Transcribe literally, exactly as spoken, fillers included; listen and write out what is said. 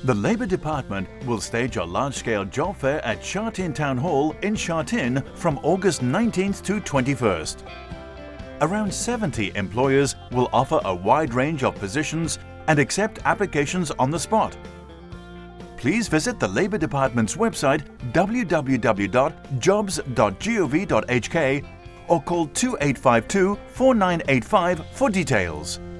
The Labour Department will stage a large-scale job fair at Sha Tin Town Hall in Sha Tin from August nineteenth to twenty-first. Around seventy employers will offer a wide range of positions and accept applications on the spot. Please visit the Labour Department's website w w w dot jobs dot gov dot h k or call two eight five two, four nine eight five for details.